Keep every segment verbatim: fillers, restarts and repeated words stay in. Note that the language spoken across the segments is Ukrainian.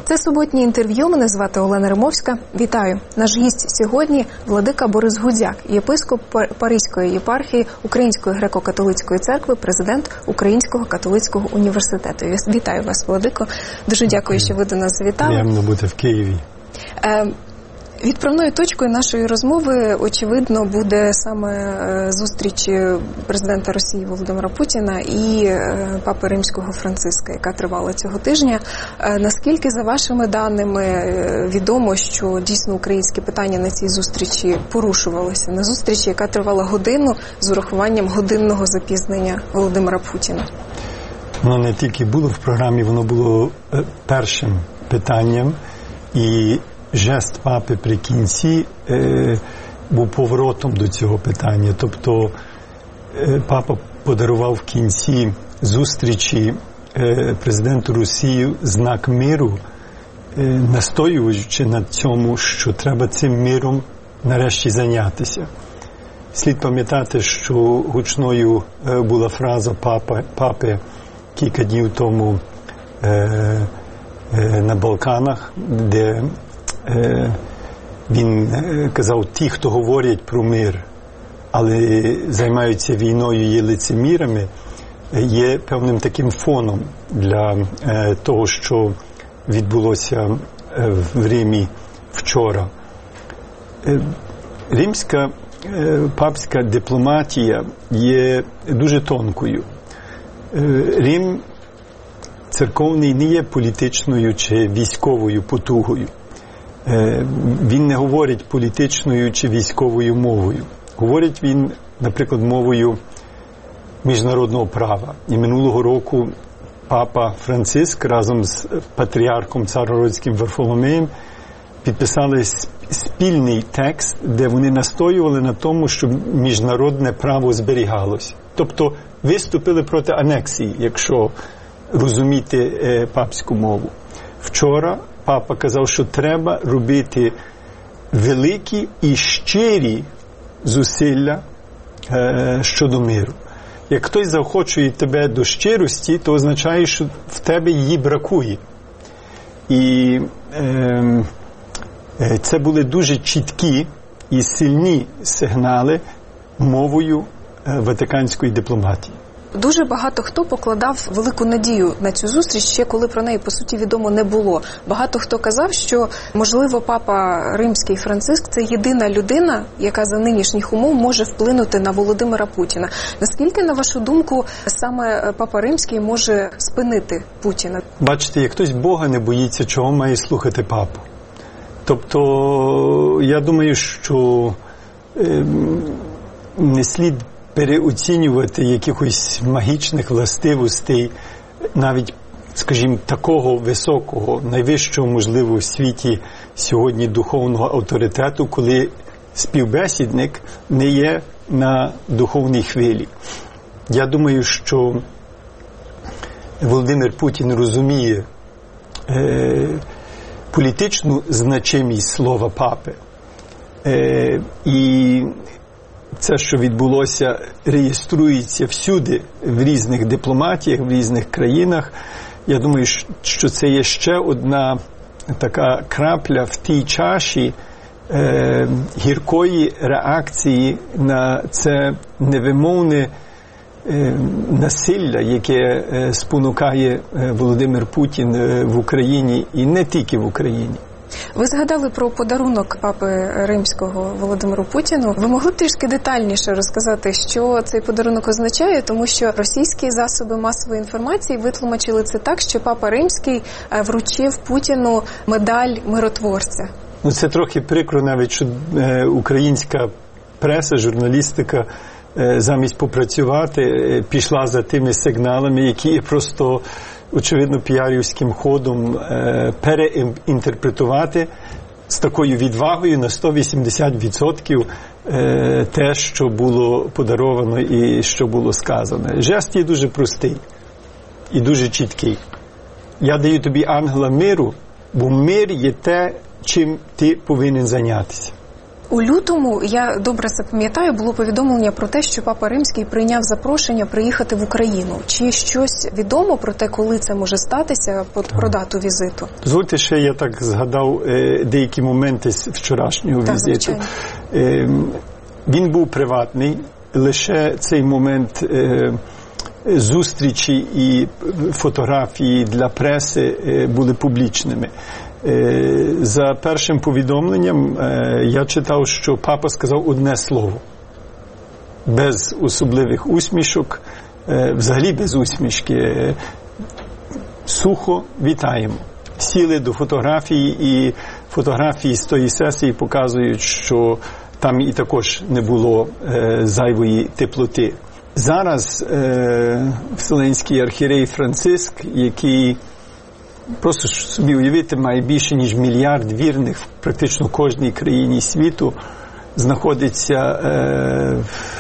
Це суботнє інтерв'ю. Мене звати Олена Римовська. Вітаю. Наш гість сьогодні – владика Борис Гудзяк, єпископ Паризької єпархії Української греко-католицької церкви, президент Українського католицького університету. Вітаю вас, владико. Дуже дякую, що ви до нас завітали. Приємно бути в Києві. Е, Відправною точкою нашої розмови, очевидно, буде саме зустріч президента Росії Володимира Путіна і папи Римського Франциска, яка тривала цього тижня. Наскільки, за вашими даними, відомо, що дійсно українські питання на цій зустрічі порушувалися? На зустрічі, яка тривала годину з урахуванням годинного запізнення Володимира Путіна. Воно не тільки було в програмі, воно було першим питанням. І жест папи при кінці е, був поворотом до цього питання. Тобто е, папа подарував в кінці зустрічі е, президенту Росії знак миру, е, настоюючи на цьому, що треба цим миром нарешті зайнятися. Слід пам'ятати, що гучною е, була фраза папа, папи кілька днів тому е, е, на Балканах, де він казав, ті, хто говорять про мир, але займаються війною, є лицемірами, є певним таким фоном для того, що відбулося в Римі вчора. Римська папська дипломатія є дуже тонкою. Рим церковний не є політичною чи військовою потугою. Він не говорить політичною чи військовою мовою. Говорить він, наприклад, мовою міжнародного права. І минулого року папа Франциск разом з патріархом Царгородським Варфоломеєм підписали спільний текст, де вони настоювали на тому, щоб міжнародне право зберігалось. Тобто виступили проти анексії, якщо розуміти папську мову. Вчора папа казав, що треба робити великі і щирі зусилля е, щодо миру. Як хтось заохочує тебе до щирості, то означає, що в тебе її бракує. І е, це були дуже чіткі і сильні сигнали мовою е, ватиканської дипломатії. Дуже багато хто покладав велику надію на цю зустріч, ще коли про неї, по суті, відомо не було. Багато хто казав, що, можливо, папа Римський Франциск – це єдина людина, яка за нинішніх умов може вплинути на Володимира Путіна. Наскільки, на вашу думку, саме папа Римський може спинити Путіна? Бачите, як хтось Бога не боїться, чого має слухати папу. Тобто, я думаю, що е, не слід переоцінювати якихось магічних властивостей, навіть, скажімо, такого високого, найвищого, можливо, в світі сьогодні духовного авторитету, коли співбесідник не є на духовній хвилі. Я думаю, що Володимир Путін розуміє е, політичну значимість слова папи. Е, і це, що відбулося, реєструється всюди, в різних дипломатіях, в різних країнах. Я думаю, що це є ще одна така крапля в тій чаші е, гіркої реакції на це невимовне е, насилля, яке е, спонукає е, Володимир Путін е, в Україні і не тільки в Україні. Ви згадали про подарунок папи Римського Володимиру Путіну. Ви могли б трішки детальніше розказати, що цей подарунок означає, тому що російські засоби масової інформації витлумачили це так, що папа Римський вручив Путіну медаль миротворця. Ну, це трохи прикро навіть, що е, українська преса, журналістика е, замість попрацювати е, пішла за тими сигналами, які просто очевидно, піарівським ходом е, переінтерпретувати з такою відвагою на сто вісімдесят відсотків е, те, що було подаровано і що було сказано. Жест є дуже простий і дуже чіткий. Я даю тобі ангела миру, бо мир є те, чим ти повинен зайнятися. У лютому, я добре це пам'ятаю, було повідомлення про те, що Папа Римський прийняв запрошення приїхати в Україну. Чи щось відомо про те, коли це може статися, про дату візиту? Дозвольте, ще я так згадав е, деякі моменти з вчорашнього так, візиту. Е, він був приватний, лише цей момент е, зустрічі і фотографії для преси е, були публічними. За першим повідомленням я читав, що папа сказав одне слово. Без особливих усмішок, взагалі без усмішки. Сухо вітаємо. Сіли до фотографії, і фотографії з тої сесії показують, що там і також не було зайвої теплоти. Зараз Вселенський архієрей Франциск, який просто собі уявити, має більше, ніж мільярд вірних в практично кожній країні світу, знаходиться е,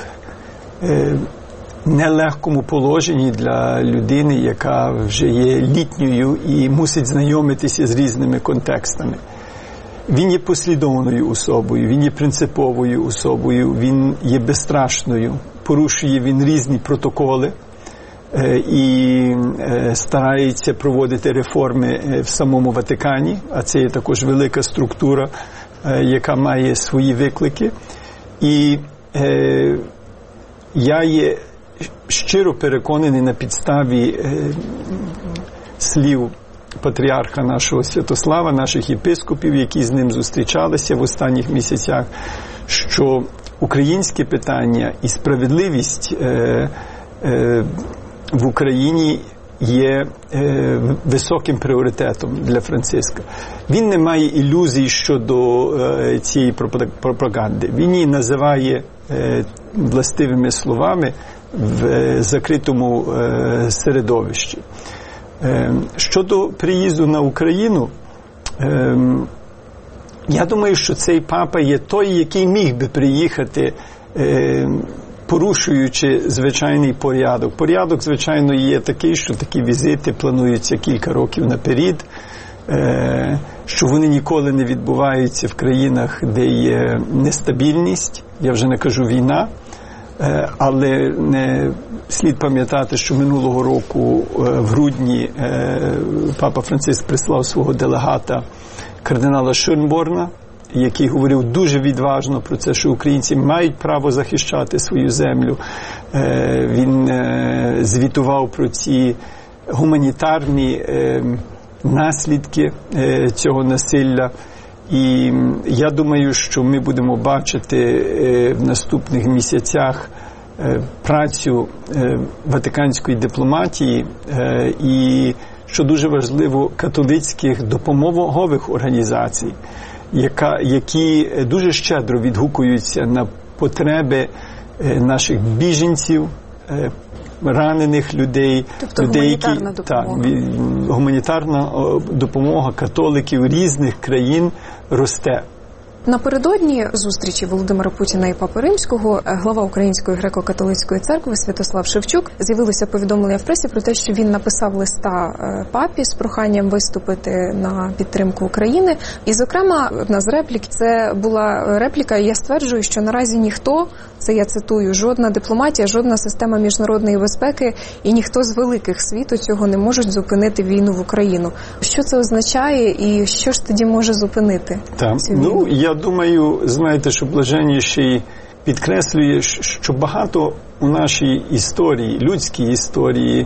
в е, нелегкому положенні для людини, яка вже є літньою і мусить знайомитися з різними контекстами. Він є послідовною особою, він є принциповою особою, він є безстрашною, порушує він різні протоколи, і старається проводити реформи в самому Ватикані, а це є також велика структура, яка має свої виклики. І е, я є щиро переконаний на підставі е, слів патріарха нашого Святослава, наших єпископів, які з ним зустрічалися в останніх місяцях, що українське питання і справедливість е, е, в Україні є е, високим пріоритетом для Франциска. Він не має ілюзій щодо е, цієї пропаганди. Він її називає е, властивими словами в е, закритому е, середовищі. Е, щодо приїзду на Україну, е, я думаю, що цей папа є той, який міг би приїхати е, порушуючи звичайний порядок. Порядок, звичайно, є такий, що такі візити плануються кілька років наперед, що вони ніколи не відбуваються в країнах, де є нестабільність, я вже не кажу війна, але не слід пам'ятати, що минулого року в грудні папа Франциск прислав свого делегата кардинала Ширнборна, який говорив дуже відважно про це, що українці мають право захищати свою землю. Він звітував про ці гуманітарні наслідки цього насилля. І я думаю, що ми будемо бачити в наступних місяцях працю ватиканської дипломатії і, що дуже важливо, католицьких допомогових організацій, яка, які дуже щедро відгукуються на потреби наших біженців, ранених людей, тобто людей, гуманітарна які, допомога. Так, гуманітарна допомога католиків різних країн росте. Напередодні зустрічі Володимира Путіна і Папи Римського глава Української греко-католицької церкви Святослав Шевчук з'явилося повідомлення в пресі про те, що він написав листа папі з проханням виступити на підтримку України. І, зокрема, одна з реплік, це була репліка, і я стверджую, що наразі ніхто, це я цитую, жодна дипломатія, жодна система міжнародної безпеки і ніхто з великих світу цього не можуть зупинити війну в Україну. Що це означає і що ж тоді може зупинити Так. цю війну? Ну, я думаю, знаєте, що Блаженніший підкреслює, що багато у нашій історії, людській історії,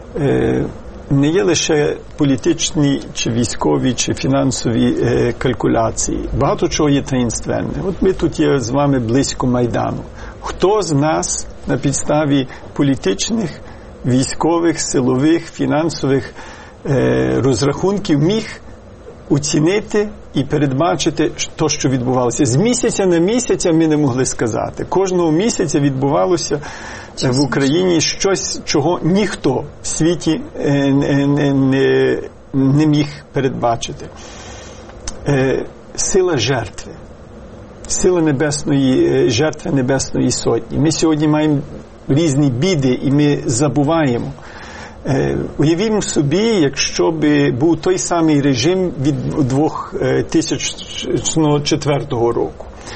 не є лише політичні, чи військові, чи фінансові калькуляції. Багато чого є таїнственне. От ми тут є з вами близько Майдану. Хто з нас на підставі політичних, військових, силових, фінансових розрахунків міг оцінити і передбачити те, що відбувалося? З місяця на місяць ми не могли сказати. Кожного місяця відбувалося в Україні щось, чого ніхто в світі не, не, не міг передбачити. Сила жертви. Сила небесної, жертви Небесної Сотні. Ми сьогодні маємо різні біди, і ми забуваємо. Уявімо собі, якщо б був той самий режим від дві тисячі четвертого року.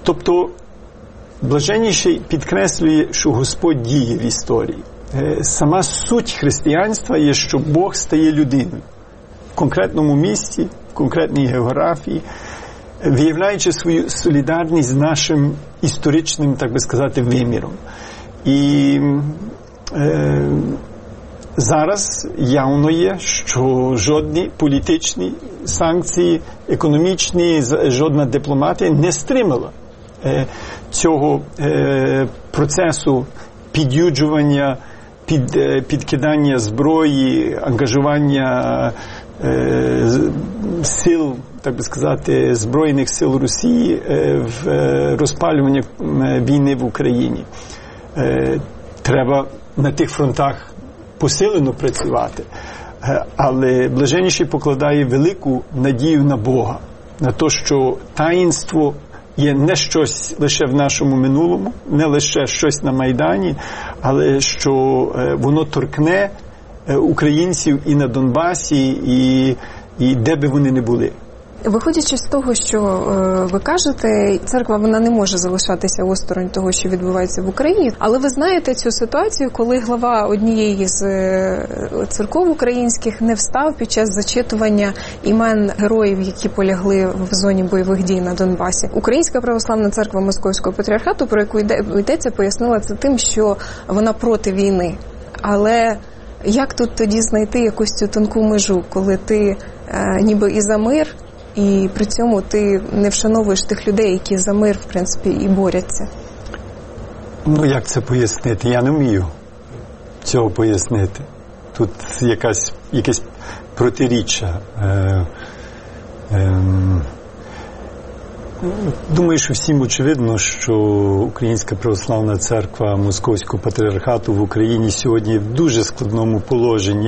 Тобто, Блаженніший підкреслює, що Господь діє в історії. Сама суть християнства є, що Бог стає людиною в конкретному місці, в конкретній географії, виявляючи свою солідарність з нашим історичним, так би сказати, виміром. І е, зараз явно є, що жодні політичні санкції, економічні, жодна дипломатія не стримала е, цього е, процесу під'юджування, під, е, підкидання зброї, ангажування е, сил, так би сказати, Збройних сил Росії е, в е, розпалюванні війни в Україні. Е, треба на тих фронтах посилено працювати, е, але Блаженніший покладає велику надію на Бога, на те, що таїнство є не щось лише в нашому минулому, не лише щось на Майдані, але що е, воно торкне е, українців і на Донбасі, і, і де би вони не були. Виходячи з того, що е, ви кажете, церква вона не може залишатися осторонь того, що відбувається в Україні, але ви знаєте цю ситуацію, коли глава однієї з е, церков українських не встав під час зачитування імен героїв, які полягли в зоні бойових дій на Донбасі. Українська православна церква Московського патріархату, про яку йде, йдеться, пояснила це тим, що вона проти війни. Але як тут тоді знайти якусь цю тонку межу, коли ти е, ніби і за мир, і при цьому ти не вшановуєш тих людей, які за мир, в принципі, і борються? Ну, як це пояснити? Я не вмію цього пояснити. Тут якась, якесь протиріччя. Е, е, думаю, що всім очевидно, що Українська православна церква Московського патріархату в Україні сьогодні в дуже складному положенні,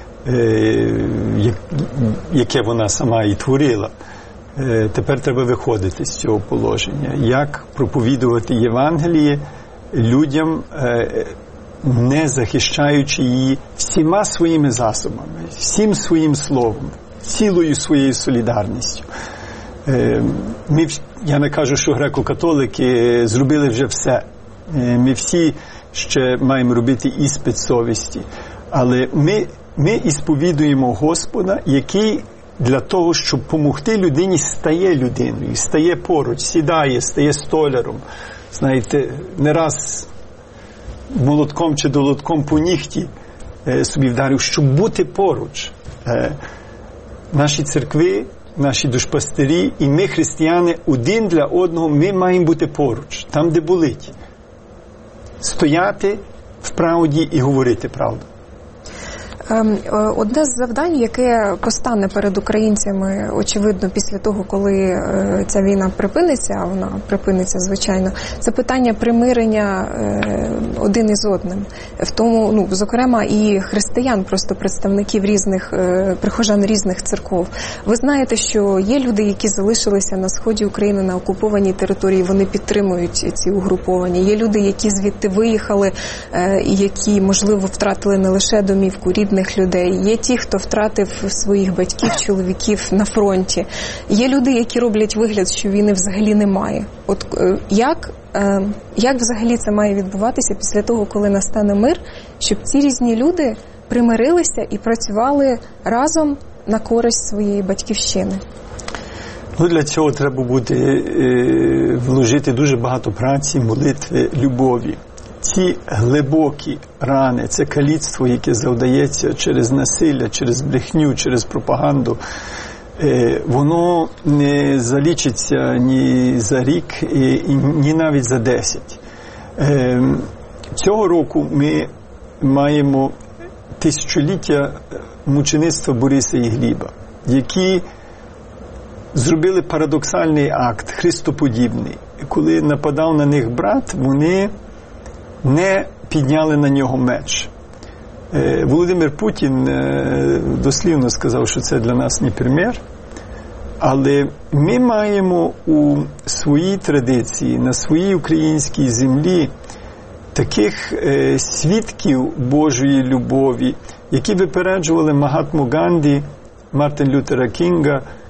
яке вона сама і творила. Тепер треба виходити з цього положення. Як проповідувати Євангеліє людям, не захищаючи її всіма своїми засобами, всім своїм словом, цілою своєю солідарністю. Ми, я не кажу, що греко-католики зробили вже все. Ми всі ще маємо робити іспит совісті. Але ми Ми ісповідуємо Господа, який для того, щоб допомогти людині, стає людиною, стає поруч, сідає, стає столяром. Знаєте, не раз молотком чи долотком по нігті е, собі вдарив, щоб бути поруч. Е, наші церкви, наші душпастирі і ми, християни, один для одного, ми маємо бути поруч, там, де болить. Стояти в правді і говорити правду. Одне з завдань, яке постане перед українцями, очевидно, після того, коли ця війна припиниться, а вона припиниться, звичайно, це питання примирення один із одним. В тому, ну, зокрема, і християн, просто представників різних, прихожан різних церков. Ви знаєте, що є люди, які залишилися на сході України, на окупованій території, вони підтримують ці угруповання. Є люди, які звідти виїхали, і які, можливо, втратили не лише домівку, рідних людей. Є ті, хто втратив своїх батьків, чоловіків на фронті. Є люди, які роблять вигляд, що війни взагалі немає. От як, як взагалі це має відбуватися після того, коли настане мир, щоб ці різні люди примирилися і працювали разом на користь своєї батьківщини? Ну, для цього треба буде е, вложити дуже багато праці, молитви, любові. Ці глибокі рани, це каліцтво, яке завдається через насилля, через брехню, через пропаганду, воно не залічиться ні за рік, ні навіть за десять. Цього року ми маємо тисячоліття мучеництва Бориса і Гліба, які зробили парадоксальний акт, христоподібний. Коли нападав на них брат, вони не підняли на нього меч. Володимир Путін дослівно сказав, що це для нас не примір, але ми маємо у своїй традиції, на своїй українській землі таких свідків Божої любові, які випереджували Магатму Ганді, Мартин Лютера Кінга,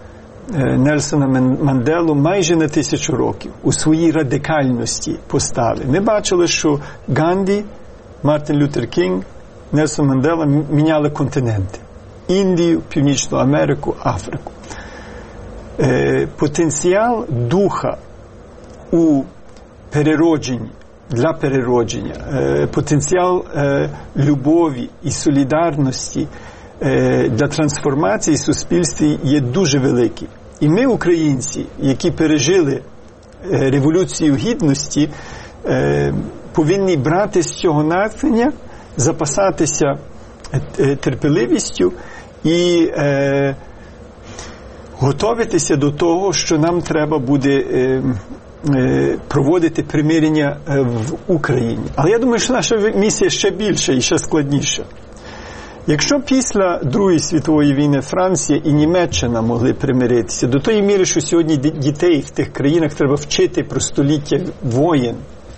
Нельсона Манделу майже на тисячу років у своїй радикальності постали. Ми бачили, що Ганді, Мартин Лютер Кінг, Нельсон Мандела міняли континенти. Індію, Північну Америку, Африку. Е, потенціал духа у переродженні, для переродження, е, потенціал е, любові і солідарності е, для трансформації суспільства є дуже великий. І ми, українці, які пережили е, Революцію Гідності, е, повинні брати з цього натхнення, запасатися е, терпеливістю і е, готуватися до того, що нам треба буде е, е, проводити примирення е, в Україні. Але я думаю, що наша місія ще більша і ще складніша. Якщо після Другої світової війни Франція і Німеччина могли примиритися, до тої міри, що сьогодні дітей в тих країнах треба вчити про століття воєн.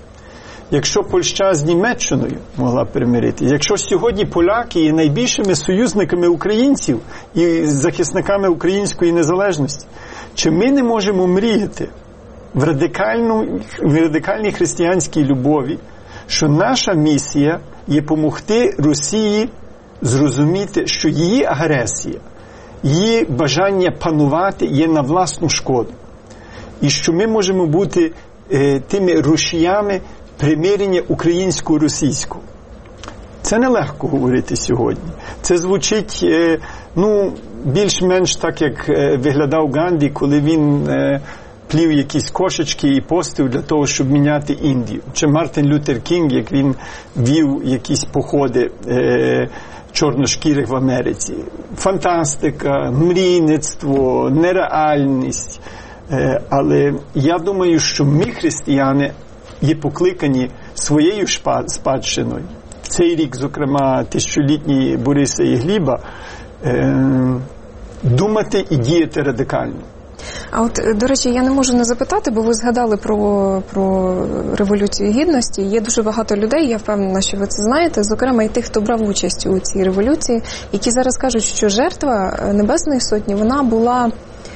Якщо Польща з Німеччиною могла примиритися, якщо сьогодні поляки є найбільшими союзниками українців і захисниками української незалежності, чи ми не можемо мріяти в, радикальну, в радикальній християнській любові, що наша місія є допомогти Росії зрозуміти, що її агресія, її бажання панувати є на власну шкоду. І що ми можемо бути е, тими рушіями примирення українсько-російського. Це нелегко говорити сьогодні. Це звучить, е, ну, більш-менш так, як е, виглядав Ганді, коли він е, плів якісь кошечки і постив для того, щоб міняти Індію. Чи Мартин Лютер Кінг, як він вів якісь походи е, чорношкірих в Америці. Фантастика, мрійництво, нереальність. Е, але я думаю, що ми, християни, є покликані своєю спадщиною. Цей рік, зокрема, тисячолітній Бориса і Гліба, е, думати і діяти радикально. А от, до речі, я не можу не запитати, бо ви згадали про, про Революцію Гідності. Є дуже багато людей, я впевнена, що ви це знаєте, зокрема і тих, хто брав участь у цій революції, які зараз кажуть, що жертва Небесної Сотні, вона була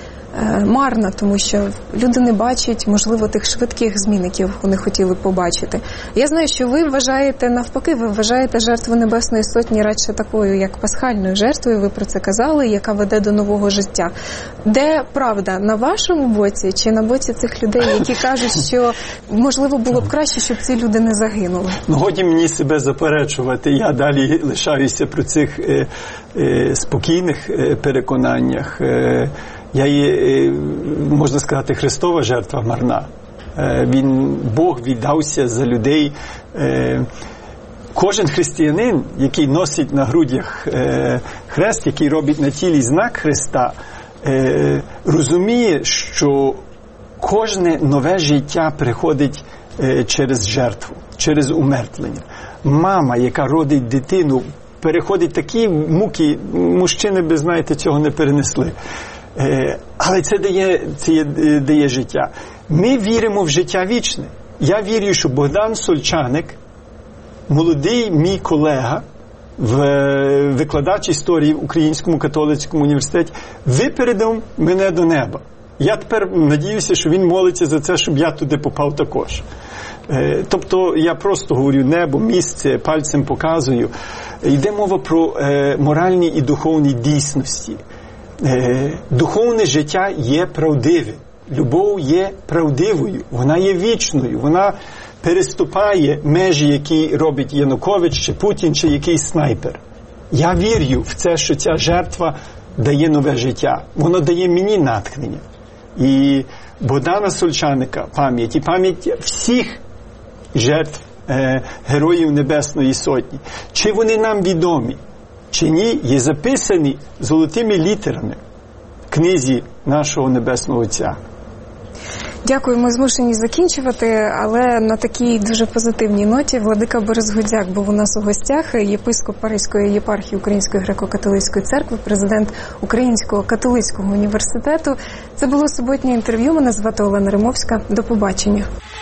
марна, тому що люди не бачать, можливо, тих швидких змін, які вони хотіли побачити. Я знаю, що ви вважаєте навпаки, ви вважаєте жертву Небесної Сотні радше такою, як пасхальною жертвою, ви про це казали, яка веде до нового життя. Де правда? На вашому боці чи на боці цих людей, які кажуть, що можливо було б краще, щоб ці люди не загинули? Ну, годі мені себе заперечувати. Я далі лишаюся при цих е, е, спокійних е, переконаннях. Е, Я є, можна сказати, Христова жертва марна. Він, Бог віддався за людей. Кожен християнин, який носить на грудях хрест, який робить на тілі знак Христа, розуміє, що кожне нове життя приходить через жертву, через умертвлення. Мама, яка родить дитину, переходить такі муки, мужчини, ви знаєте, цього не перенесли. Але це дає, це дає життя. Ми віримо в життя вічне. Я вірю, що Богдан Сольчаник, молодий мій колега, викладач історії в Українському католицькому університеті, випередив мене до неба. Я тепер надіюся, що він молиться за це, щоб я туди попав також. Тобто я просто говорю небо, місце, пальцем показую. Йде мова про моральні і духовні дійсності. Духовне життя є правдиве. Любов є правдивою. Вона є вічною. Вона переступає межі, які робить Янукович, чи Путін, чи якийсь снайпер. Я вірю в це, що ця жертва дає нове життя. Воно дає мені натхнення. І Богдана Сольчаника пам'ять, і пам'ять всіх жертв е, Героїв Небесної Сотні. Чи вони нам відомі, чи ні, є записані золотими літерами в книзі нашого Небесного Отця. Дякую, ми змушені закінчувати, але на такій дуже позитивній ноті владика Борис Гудзяк був у нас у гостях, єпископ Паризької єпархії Української греко-католицької церкви, президент Українського католицького університету. Це було суботнє інтерв'ю, мене звати Олена Римовська. До побачення.